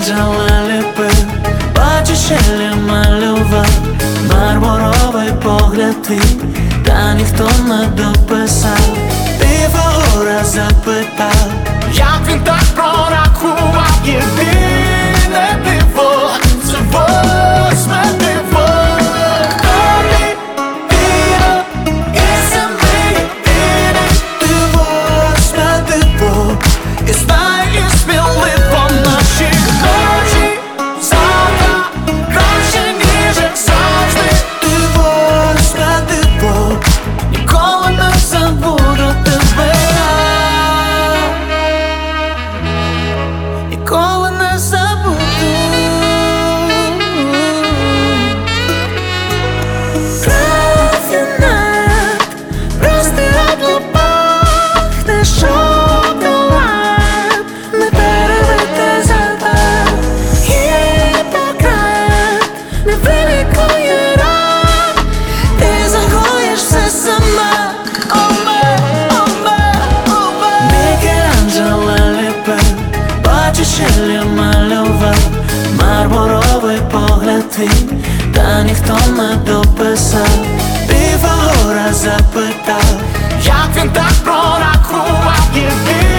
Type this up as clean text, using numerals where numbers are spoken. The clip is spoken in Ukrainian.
Мікеланджело ліпив, бачиш, Елі малював, мармуровий погляд твій, та ніхто не дописав. Піфагора запитав, як він так прорахував. Єдине диво — це восьме диво. Тобі віра і самий єдиний. ти восьме диво, І знай, і сміливо наші ночі завтра краще, ніж як завжди. ти восьме диво, Ніколи не забуду тебе. Ніколи не забуду. рафінет, простий облупах, не шоколад, не перебити запах, Гіппократ не вилікує ран, ти загоїш все сама. Мікеланджело ліпив, бачиш, Елі малював, мармуровий погляд твій, та ніхто не дописав. Піфагора запитав, Як він так прорахував. Єдине